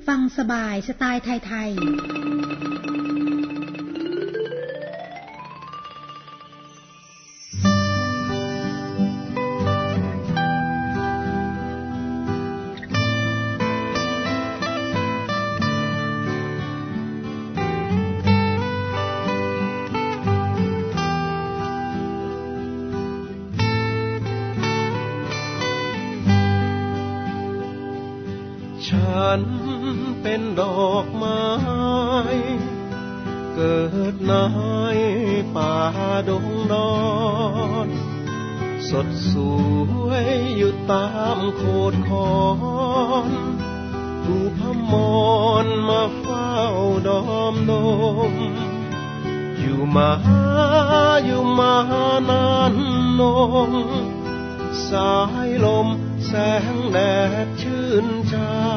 ฟังสบายสไตล์ไทยๆฉันเป็นดอกไม้เกิดในป่าดงนอนสดสวยอยู่ตามโคดคอนผู้พมรมาเฝ้าดอมดมอยู่มานานนมสายลมแสงแดดชื่นใจ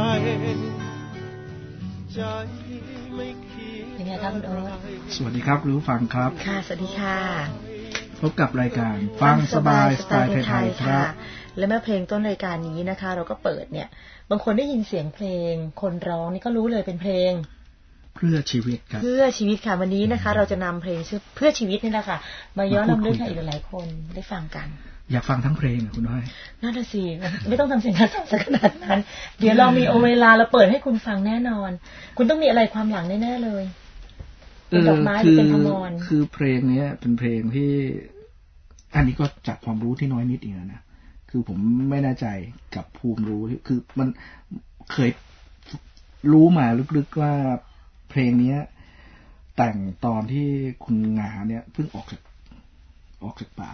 ไม่คิดเป็นไงครับคุณโอ๊ตสวัสดีครับรู้ฟังครับค่ะสวัสดีค่ะพบกับรายการฟังสบายสไตล์ไทยๆครับและเมื่อเพลงต้นรายการนี้นะคะเราก็เปิดเนี่ยบางคนได้ยินเสียงเพลงคนร้องนี่ก็รู้เลยเป็นเพลงเพื่อชีวิตครับเพื่อชีวิตค่ะวันนี้นะคะเราจะนำเพลงชื่อเพื่อชีวิตนี่แหละค่ะมาย้อนรำลึกให้อีกหลายคนได้ฟังกันอยากฟังทั้งเพลงคุณน้อยน่าจะสิไม่ต้องทำเสียงกระสับขนาดนั้นเดี๋ยวเรามีเวลาเราเปิดให้คุณฟังแน่นอนคุณต้องมีอะไรความหลังแน่ๆเลยเป็นดอกไม้หรือเป็นพมรคือเพลงนี้เป็นเพลงที่อันนี้ก็จากความรู้ที่น้อยนิดเองนะคือผมไม่แน่ใจกับภูมิรู้คือมันเคยรู้มาลึกๆว่าเพลงนี้แต่งตอนที่คุณงาเนี่ยเพิ่งออกจากป่า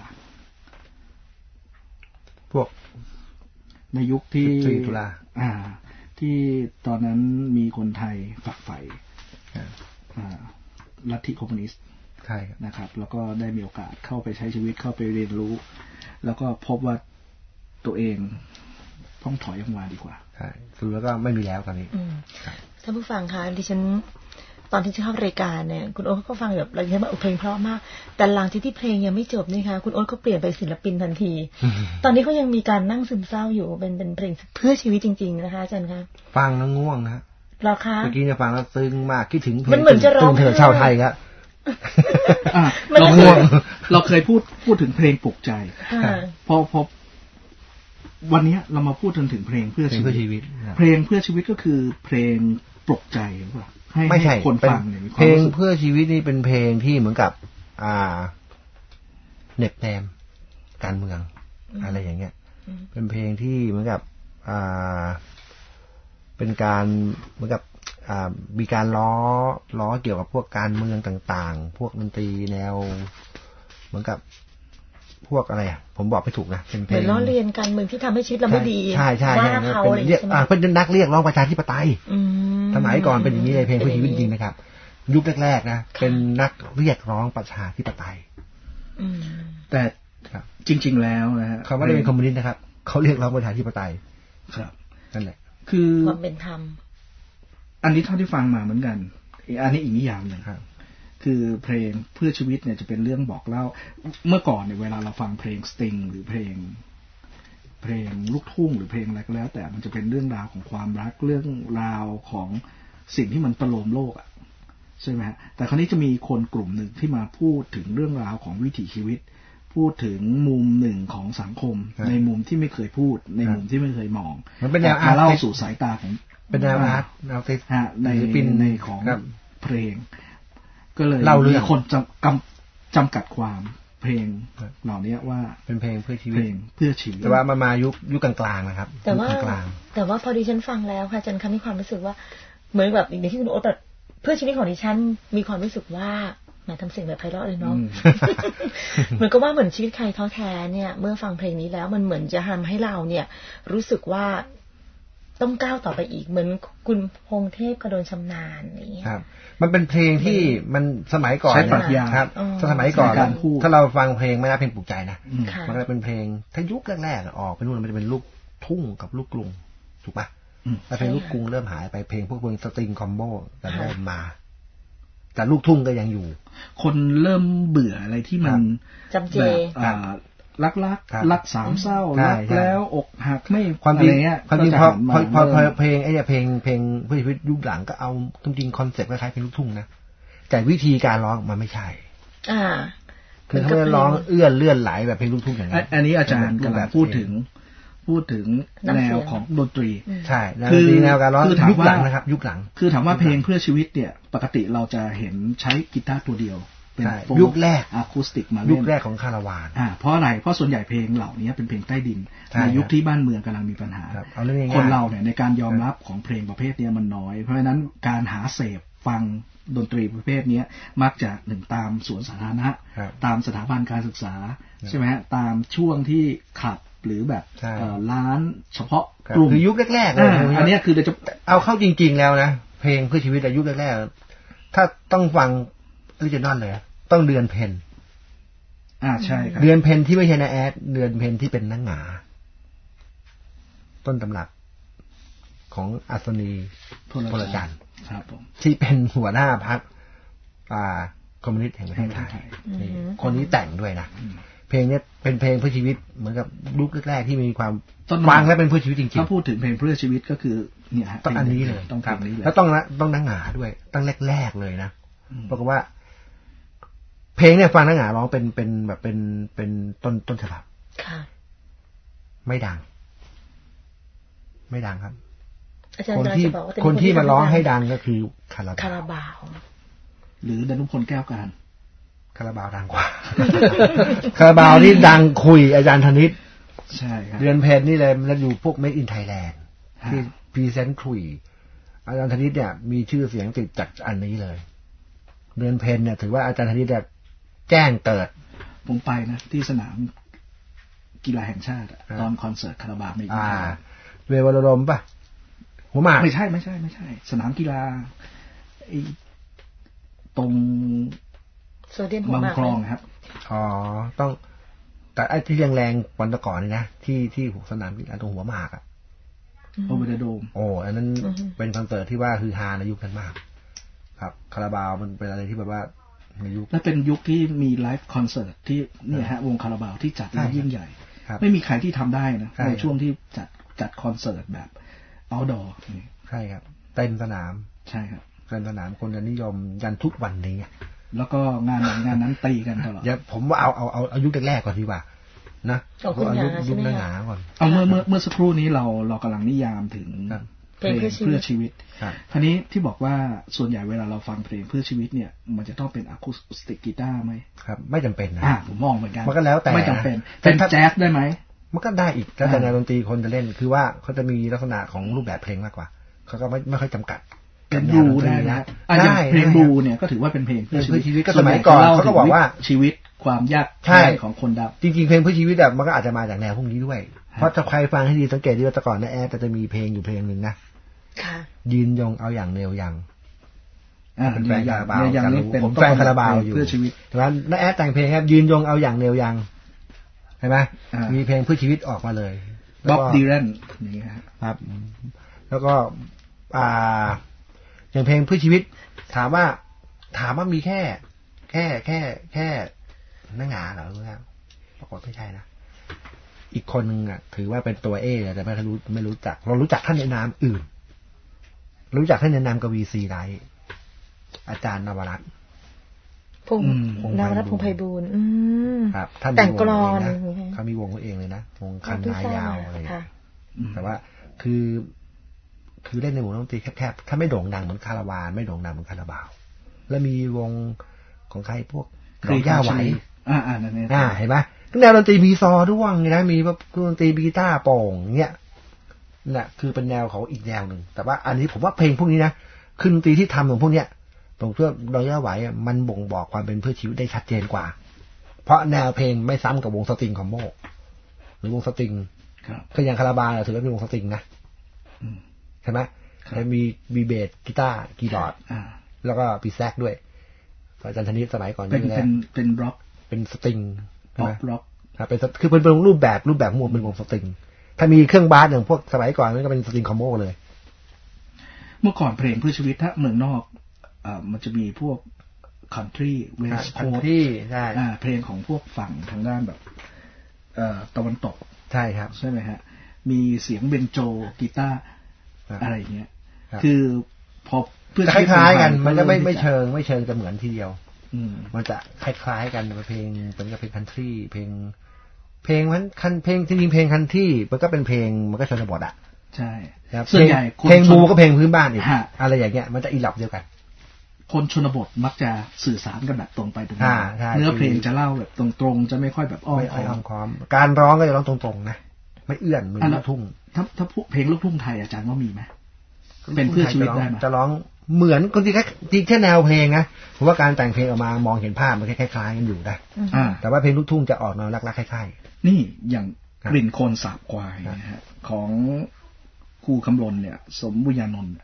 พวกในยุคที่ตุลาที่ตอนนั้นมีคนไทยฝักใฝ่ลัทธิคอมมิวนิสต์ใช่นะครับแล้วก็ได้มีโอกาสเข้าไปใช้ชีวิตเข้าไปเรียนรู้แล้วก็พบว่าตัวเองต้องถอยออกมาดีกว่าใช่คือแล้วก็ไม่มีแล้วตอนนี้ท่านผู้ฟังคะดิฉันตอนที่เข้ารายการเนี่ยคุณโอ๊ตก็ฟังแบบเราเห็นว่าเพลงเพราะมากแต่หลังที่เพลงยังไม่จบนี่ค่ะคุณโอ๊ตก็เปลี่ยนไปศิลปินทันที ตอนนี้เขายังมีการนั่งซึมเศร้าอยู่เป็นเพลงเพื่อชีวิตจริงๆนะคะอาจารย์คะฟังแล้วง่วงนะเหรอคะเมื่อกี้เนี่ยฟังแล้วซึ้งมากคิดถึงเพลงเธอชาวไทยครับเราเคยพูดถึงเพลงปลุกใจพอวันนี้เรามาพูดถึงเพลงเพื่อชีวิตเพลงเพื่อชีวิตก็คือเพลงปลุกใจหรือเปล่าไม่ใช่คนฟังเนี่ยเพลงเพื่อชีวิตนี่เป็นเพลงที่เหมือนกับเน็บแนมการเมืองอะไรอย่างเงี้ยเป็นเพลงที่เหมือนกับเป็นการเหมือนกับมีการล้อเกี่ยวกับพวกการเมืองต่างๆพวกดนตรีแนวเหมือนกับพวกอะไรผมบอกไม่ถูกนะเป็นเพลงล้อเลียนการเมืองที่ทำให้ชีวิตเราไม่ดีใช่ว่าเขาอะไรอย่างเงี้ยเป็นนักเรียกร้องประชาธิปไตยสมัยก่อนเป็นอย่างนี้เลยเพลงเพื่อชีวิตจริงนะครับยุคแรกๆนะเป็นนักเรียกร้องประชาธิปไตยแต่จริงๆแล้วนะฮะเขาไม่ได้เป็นคอมมิวนิสต์นะครับเขาเรียกร้องประชาธิปไตยครับนั่นแหละคือความเป็นธรรมอันนี้เท่าที่ฟังมาเหมือนกันอันนี้อีกนิยามหนึ่งครับคือเพลงเพื่อชีวิตเนี่ยจะเป็นเรื่องบอกเล่าเมื่อก่อนเนี่ยเวลาเราฟังเพลงสตริงหรือเพลงลูกทุ่งหรือเพลงอะไรก็แล้วแต่มันจะเป็นเรื่องราวของความรักเรื่องราวของสิ่งที่มันประโลมโลกอ่ะใช่ไหมฮะแต่คราวนี้จะมีคนกลุ่มหนึ่งที่มาพูดถึงเรื่องราวของวิถีชีวิตพูดถึงมุมหนึ่งของสังคมในมุมที่ไม่เคยพูดในมุมที่ไม่เคยมองมันเป็นแนวอาร์ตเล่าสู่สายตาของเป็นแนวอาร์ตในของเพลงก็เลยมีคนจำกัดความเพลงเหล่านี้ว่าเป็นเพลงเพื่อชีวิตแต่ว่ามายุคกลางๆนะครับแต่ว่าพอดิฉันฟังแล้วค่ะจันคำมีความรู้สึกว่าเหมือนแบบอย่างที่คุณโอ๊ตแบบเพื่อชีวิตของดิฉันมีความรู้สึกว่าแหมทำเสียงแบบไพเราะเลยเนาะเหมือนกับว่าเหมือนชีวิตใครท้อแท้เนี่ยเมื่อฟังเพลงนี้แล้วมันเหมือนจะทำให้เราเนี่ยรู้สึกว่าต้องก้าวต่อไปอีกเหมือนคุณพงเทพกระโดนชำนาญอย่างเงี้ยครับมันเป็นเพลงที่มันสมัยก่อนนะครับสมัยก่อนถ้าเราฟังเพลงไม่น่าเพลงปลุกใจนะมันก็เป็นเพลงถ้ายุคแรกๆออกไปนู่นมันจะเป็นลูกทุ่งกับลูกกรุงถูกป่ะแต่เพลงลูกกรุงเริ่มหายไปเพลงพวกสตริงคอมโบแต่เริ่มมาแต่ลูกทุ่งก็ยังอยู่คนเริ่มเบื่ออะไรที่มันจำเจรักสามเศร้ารักแล้วอกหักไม่ความจริงพอเพลงไอ้เพลงเพื่อชีวิตยุคหลังก็เอาจริงคอนเซ็ปต์คล้ายๆเพลงลูกทุ่งนะแต่วิธีการร้องมันไม่ใช่คือเขาร้องเลื่อนไหลแบบเพลงลูกทุ่งอย่างนี้อันนี้อาจารย์กำลังพูดถึงแนวของดนตรีใช่คือแนวการร้องยุคหลังนะครับยุคหลังคือถามว่าเพลงเพื่อชีวิตเนี่ยปกติเราจะเห็นใช้กีตาร์ตัวเดียวเป็นยุคแรกอะคูสติกมาเล่นยุคแรกของคาราวานเพราะอะไรเพราะส่วนใหญ่เพลงเหล่านี้เป็นเพลงใต้ดินในยุคที่บ้านเมืองกำลังมีปัญหาคนเราเนี่ยในการยอมรับของเพลงประเภทนี้มันน้อยเพราะฉะนั้นการหาเสพฟังดนตรีประเภทนี้มักจะหนึ่งตามสวนสาธารณะตามสถาบันการศึกษาใช่ไหมฮะตามช่วงที่ขับหรือแบบร้านเฉพาะกลุ่มคือยุคแรกๆเลยอันนี้คือจะเอาเข้าจริงๆแล้วนะเพลงเพื่อชีวิตยุคแรกๆถ้าต้องฟังออริจินอลเลยต้องเดือนเพ็ญใช่ครับเดือนเพ็ญที่ไม่ใช่นาแอดเดือนเพ็ญที่เป็นนางหงาต้นตำรับของอัศนีพลจันทร์ที่เป็นหัวหน้าพรรคคอมมิวนิสต์แห่งประเทศไทยคนนี้แต่งด้วยนะเพลงนี้เป็นเพลงเพื่อชีวิตเหมือนกับยุคแรกๆที่มีความฟังและเป็นเพื่อชีวิตจริงๆถ้าพูดถึงเพลงเพื่อชีวิตก็คือเนี่ยต้องอันนี้เลยต้องทำนี้เลยแล้วต้องนางหงาด้วยตั้งแรกๆเลยนะเพราะว่าเพลงเนี่ยฟังนางหงาร้องเป็นแบบเป็นต้นฉบับไม่ดังครับคนที่มาร้องให้ดังก็คือคาราบาวหรือดนุพลแก้วการคาราบาวดังกว่าคาราบาวนี่ดังคุยอาจารย์ธนิตใช่ครับเดือนเพ็ญนี่เลยแล้วอยู่พวก Made in Thailand ที่พรีเซนต์คุยอาจารย์ธนิตเนี่ยมีชื่อเสียงติดจากอันนี้เลยเดือนเพ็ญเนี่ยถือว่าอาจารย์ธนิตเนี่ยแจ้งเกิดผมไปนะที่สนามกีฬาแห่งชาติตอนคอนเสิร์ตคาราบาวไม่เววรมป่ะหัวหมากไม่ใช่สนามกีฬาตรงโซเดียมหัวหมากคลองครับต้องแต่ไอ้ที่แรงๆวันตะก่อนนี่นะที่สนามกีฬาตรงหัวหมากโอเวอร์โดมอันนั้นเป็นคอนเสิร์ตที่ว่าคือฮาในยุคนั้นมากครับคาราบาวมันเป็นอะไรที่แบบว่าในยุคและเป็นยุคที่มีไลฟ์คอนเสิร์ตที่เนี่ยฮะวงคาราบาวที่จัดยิ่งใหญ่ไม่มีใครที่ทำได้นะในช่วงที่จัดคอนเสิร์ตแบบoutdoor ใช่ครับเต็มสนามใช่ครับเต็มสนามคนจะนิยมยันทุกวันนี้แล้วก็งานนั้นตีกันตลอดอย่าผมว่าเอายุคแรกๆก่อนดีกว่านะเอายุคหนาก่อนเอาเมื่อสักครู่นี้เรากำลังนิยามถึงเพลงเพื่อชีวิตคราวนี้ที่บอกว่าส่วนใหญ่เวลาเราฟังเพลงเพื่อชีวิตเนี่ยมันจะต้องเป็นอะคูสติกกีตาร์ไหมครับไม่จำเป็นนะผมมองเหมือนกันมันก็แล้วแต่ไม่จำเป็นเป็นแจ๊สได้ไหมมันก็ได้อีกแล้วแต่แนวดนตรีคนจะเล่นคือว่าเขาจะมีลักษณะของรูปแบบเพลงมากกว่าเขาก็ไม่ค่อยจำกัดเป็นบลูได้นะเพลงบลูเนี่ยก็ถือว่าเป็นเพลงเพื่อชีวิตก็สมัยก่อนเขาก็บอกว่าชีวิตความยากจนของคนดำจริงๆเพลงเพื่อชีวิตมันก็อาจจะมาจากแนวพวกนี้ด้วยเพราะถ้าใครฟังให้ดีสังเกตดีว่าแต่ก่อนนะแอดจะมีเพลงอยู่เพลงนึงนะยืนยงเอาอย่างแนวยังเป็นแฟนคาราบาวผมแฟนคาราบาวอยู่แต่ว่าน้าแอดแต่งเพลงครับยืนยงเอาอย่างแนวยังเห็นไหมมีเพลงเพื่อชีวิตออกมาเลยบ๊อบดีแลนอย่างนี้ครับแล้วก็อย่างเพลงเพื่อชีวิตถามว่ามีแค่นางหงาเหรอครับปรากฏไม่ใช่นะอีกคนนึงถือว่าเป็นตัวแต่ไม่รู้จักเรารู้จักท่านในนามอื่นรู้จักท่านในนามกวีซีไรอาจารย์นวรัตน์นวรัตน์พงษ์ไพบูลย์ครับท่านแต่งกลอนเขามีวงเขาเองเลยนะวงคันนายาวอะไรแต่ว่าคือเล่นในวงดนตรีแคบๆถ้าไม่โด่งดังเหมือนคาราวานไม่โด่งดังเหมือนคาราบาวแล้วมีวงของใครพวกดอกย่าไหวเห็นไหมแนวดนตรีมีซอด้วงนะมีแบบดนตรีกีตาร์โป่งเงี้ยน่ะคือเป็นแนวเขาอีกแนวหนึ่งแต่ว่าอันนี้ผมว่าเพลงพวกนี้นะคือดนตรีที่ทำของพวกเนี้ยตรงเพื่อดอกย่าไหวมันบ่งบอกความเป็นเพื่อชีวิตได้ชัดเจนกว่าเพราะแนวเพลงไม่ซ้ำกับวงสตริงคอมโบหรือวงสตริงคืออย่างคาราบาวถือว่าเป็นวงสตริงนะใช่ไหมแล้วมีเบสกีตาร์คีย์บอร์ดแล้วก็ปีแซกด้วยอาจารย์ธนิตสมัยก่อนเป็นร็อกเป็นสตริงร็อกเป็นคือเป็นรูปแบบมวลเป็นวงสตริงถ้ามีเครื่องบาสอย่างพวกสมัยก่อนมันก็เป็นสตริงคอมโบเลยเมื่อก่อนเพลงเพื่อชีวิตถ้าเมืองนอกมันจะมีพวกคันทรีเวสต์โคสต์ใช่เพลงของพวกฝั่งทางด้านแบบตะวันตกใช่ครับใช่ไหมฮะมีเสียงเบนโจกีตาร์อะไรเงี้ยคือพอเพื่อคล้ายๆกันมันจะไม่เชิงจะเหมือนทีเดียวมันจะคล้ายๆกันเพลงเป็นกับเพลงคันทรีเพลงจริงๆเพลงคันทรีมันก็เป็นเพลงมันก็ชนบทอ่ะใช่ส่วนใหญ่เพลงบูก็เพลงพื้นบ้านอีกอะไรอย่างเงี้ยมันจะอีหลับเดียวกันคนชนบทมักจะสื่อสารกันแบบตรงไปตรงมาเนื้อเพลงจะเล่าแบบตรงๆจะไม่ค่อยแบบอ้อมค้อมการร้องก็จะร้องตรงๆนะไม่เอื้อนเหมือนลูกทุ่งถ้าเพลงลูกทุ่งไทยอาจารย์ว่ามีไหมเป็นเพื่อชีวิตได้ไหมจะร้องเหมือนคนที่แค่แนวเพลงนะผมว่าการแต่งเพลงออกมามองเห็นภาพมันคล้ายๆกันอยู่ได้แต่ว่าเพลงลูกทุ่งจะออกแนวรักๆคล้ายๆนี่อย่างกลิ่นโคลนสาบควายนะฮะของครูคำลนเนี่ยสมบุญญานนท์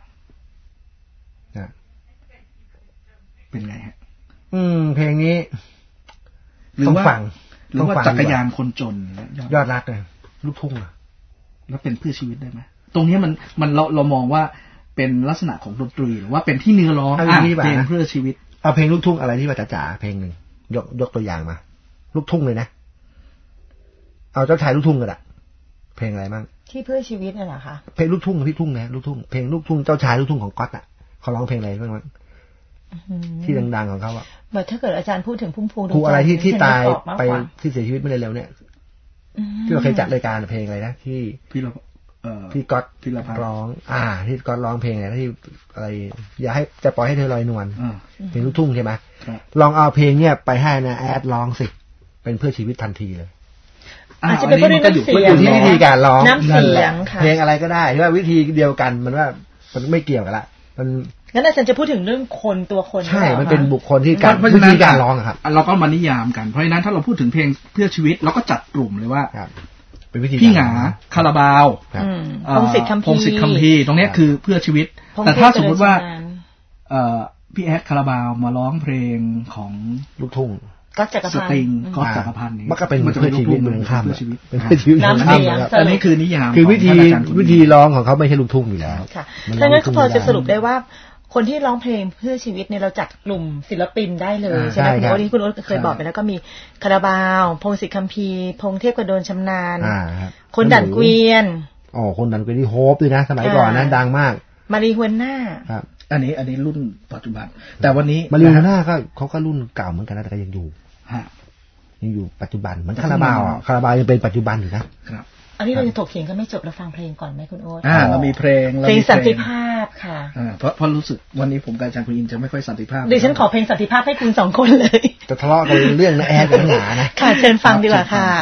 เป็นไงฮะเพลงนี้หรือว่าจักรยานคนจนยอดรักเลยลูกทุ่งแล้วเป็นเพื่อชีวิตได้ไหมตรงนี้มันเรามองว่าเป็นลักษณะของดนตรีหรือว่าเป็นที่เนื้อร้องเพลงเพื่อชีวิตเอาเพลงลูกทุ่งอะไรที่ว่าจ๋าเพลงหนึ่งยกตัวอย่างมาลูกทุ่งเลยนะเอาเจ้าชายลูกทุ่งกันอะเพลงอะไรบ้างที่เพื่อชีวิตน่ะเหรอคะเพลงลูกทุ่งพี่ทุ่งนะลูกทุ่งเพลงลูกทุ่งเจ้าชายลูกทุ่งของก๊อตอะเขาร้องเพลงอะไรบ้างที่ดังๆของเขาอะเหมือนถ้าเกิดอาจารย์พูดถึงพุ่มพวงครูอะไรที่ตายไปที่เสียชีวิตไม่เร็วๆเนี่ยที่เราเคยจัดรายการเพลงอะไรนะที่ก๊อตร้องที่ก๊อตร้องเพลงอะไรที่อะไรอย่าให้จะปล่อยให้เธอลอยนวลเพลงลูกทุ่งใช่ไหมลองเอาเพลงเนี่ยไปให้นะแอดร้องสิเป็นเพื่อชีวิตทันทีเลยอาจจะเป็นเพราะด้วยน้ำเสียงที่วิธีการร้องน้ำเสียงค่ะเพลงอะไรก็ได้ที่ว่าวิธีเดียวกันมันว่ามันไม่เกี่ยวกันละมันงั้นอาจารย์จะพูดถึงเรื่องคนตัวคนใช่มันเป็นบุคคลที่การวิธีการร้องครับเราก็มานิยามกันเพราะฉะนั้นถ้าเราพูดถึงเพลงเพื่อชีวิตเราก็จัดกลุ่มเลยว่าเป็นวิธีพี่หงาคาราบาวพงศิษฐ์คัมภีร์ตรงนี้คือเพื่อชีวิตแต่ถ้าสมมติว่าพี่แอดคาราบาวมาร้องเพลงของลูกทุ่งก็จักรพันธ์สตริงก็จักรพันธ์นี่มันก็เป็นเพื่อชีวิตเหมือนข้ามเป็นเพื่อชีวิตน้ำเสียงอันนี้คือนิยามคือวิธีร้องของเขาไม่ใช่ลูกทุ่งอยู่แล้วค่ะดังนั้นก็พอจะสรุปได้ว่าคนที่ร้องเพลงเพื่อชีวิตเนี่ยเราจัดกลุ่มศิลปินได้เลยใช่ไหมคุณโอ๊ตที่คุณโอ๊ตเคยบอกไปแล้วก็มีคาราบาวพงศิษฐ์คัมภีร์พงเทพกระโดนชำนาญคนดั่นเกวียนคนดั่นเกวียนที่โฮปด้วยนะสมัยก่อนนั้นดังมากมารีฮวนน่าครับอันนี้รุ่นปัจจุบันแต่วันนี้มารีฮวนน่าก็เขาก็รุ่นเก่าเหมือนกันนะแต่ก็ยังอยู่ยังอยู่ปัจจุบันเหมือนคาราบาวยังเป็นปัจจุบันอยู่นะครับอันนี้เราจะถกเถียงกันไม่จบเราฟังเพลงก่อนไหมคุณโอ๊ตเรามีเพลงสันติภาพค่ะเพราะรู้สึกวันนี้ผมกับอาจารย์คุณอินจะไม่ค่อยสันติภาพดิฉันขอเพลงสันติภาพให้คุณสองคนเลยจะทะเลาะกันเรื่องนะแอดกับหนานะค่ะเชิญฟังดีกว่าค่ะ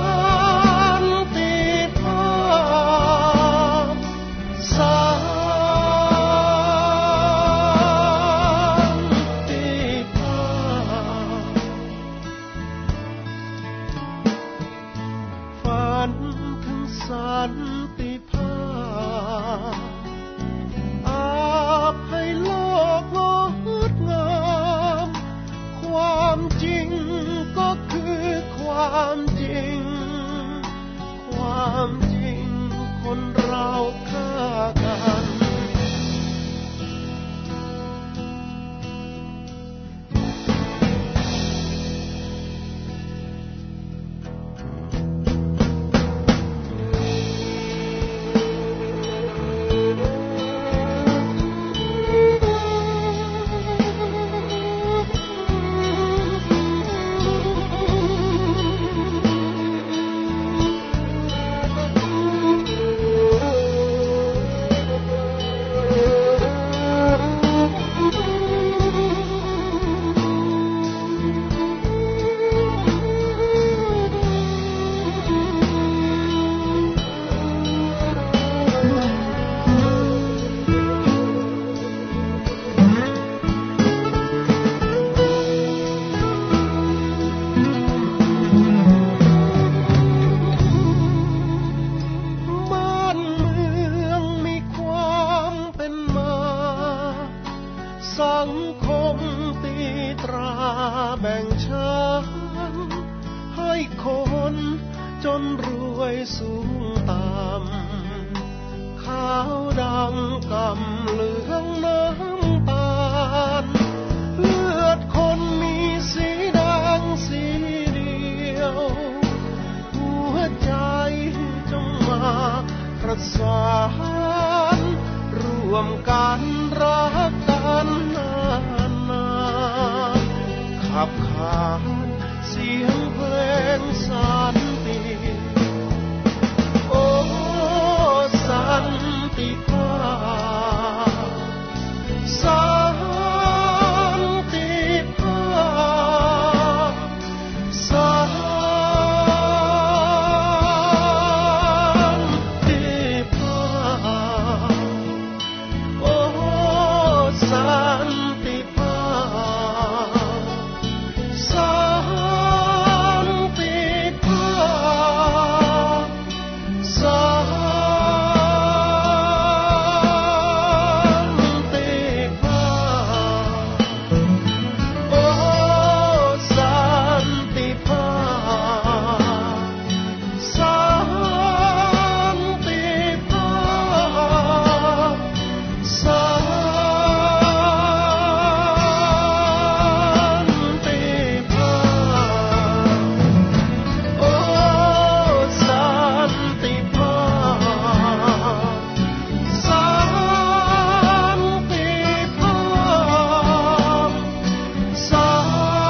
สันติภาพสังคมตีตราแบ่งชั้นให้คนจนรวยสูงต่ำขาวดำกำเหลืองน้ำตาลเลือดคนมีสีแดงสีเดียวหัวใจจงมาประสานร่วมกันรักกันนานๆขับขานเสียงเพลงสันติโอ้สันติภาพสันติภาพสันติภาพโอ้สันติภาพสันติภาพสันติภาพโอ้สันติภาพสันติภาพสันติภาพโอ้สันติภาพสันติภาพสัน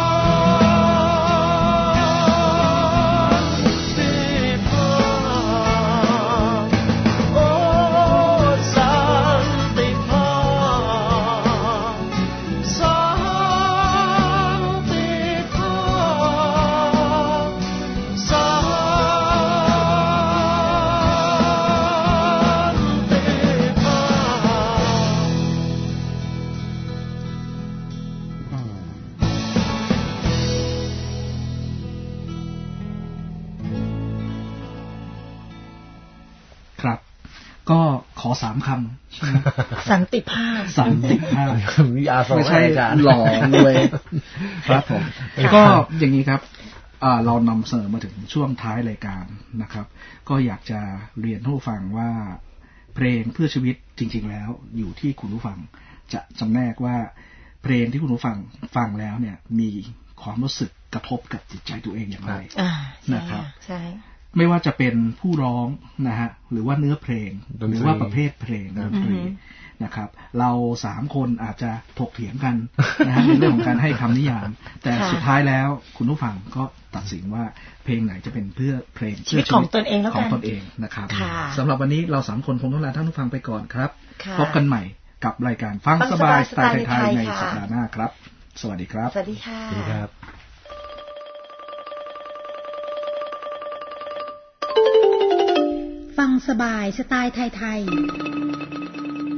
ติภาพโอ้สันติภาพสันติภาพสันครับ ก็ขอ3 คำใช่ไหมสันติภาพสันติภาพวิทยาศาสตร์ไม่ใช่อาจารย์หล่อเลยครับผม ก็อย่างนี้ครับเรานำเสนอมาถึงช่วงท้ายรายการนะครับ ก็อยากจะเรียนผู้ฟังว่าเพลงเพื่อชีวิตจริงๆแล้วอยู่ที่คุณผู้ฟังจะจำแนกว่าเพลงที่คุณผู้ฟังฟังแล้วเนี่ยมีความรู้สึกกระทบกับจิตใจตัวเองอย่างไรนะครับใช่ไม่ว่าจะเป็นผู้ร้องนะฮะหรือว่าเนื้อเพลงหรือว่าประเภทเพลงดนตรีนะครับเรา3 คนอาจจะถกเถียงกันนะฮะในเรื่องของการให้คำนิยามแต่สุดท้ายแล้วคุณผู้ฟังก็ตัดสินว่าเพลงไหนจะเป็นเพื่อเพลงชีวิตของตนเองแล้วกันของตนเองนะครับสำหรับวันนี้เรา3 คนคงต้องลาท่านผู้ฟังไปก่อนครับพบกันใหม่กับรายการฟังสบายสไตล์ไทยในสัปดาห์หน้าครับสวัสดีครับสวัสดีค่ะสวัสดีครับฟังสบายสไตล์ไทยๆ